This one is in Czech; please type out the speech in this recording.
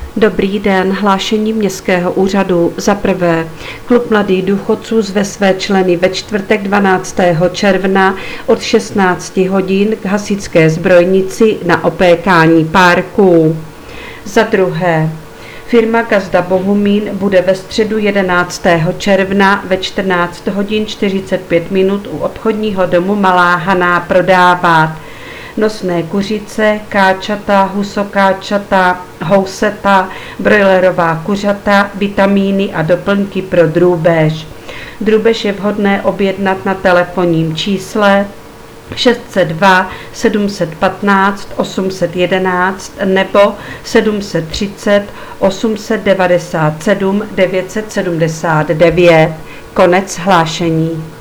Dobrý den, hlášení městského úřadu. Za prvé, Klub mladých důchodců zve své členy ve čtvrtek 12. června od 16 hodin k hasičské zbrojnici na opékání párků. Za druhé, firma Gazda Bohumín bude ve středu 11. června ve 14 hodin 45 minut u obchodního domu Malá Haná prodávat nosné kuřice, káčata, husokáčata, houseta, brojlerová kuřata, vitamíny a doplňky pro drůbež. Drůbež je vhodné objednat na telefonním čísle 602 715 811 nebo 730 897 979. Konec hlášení.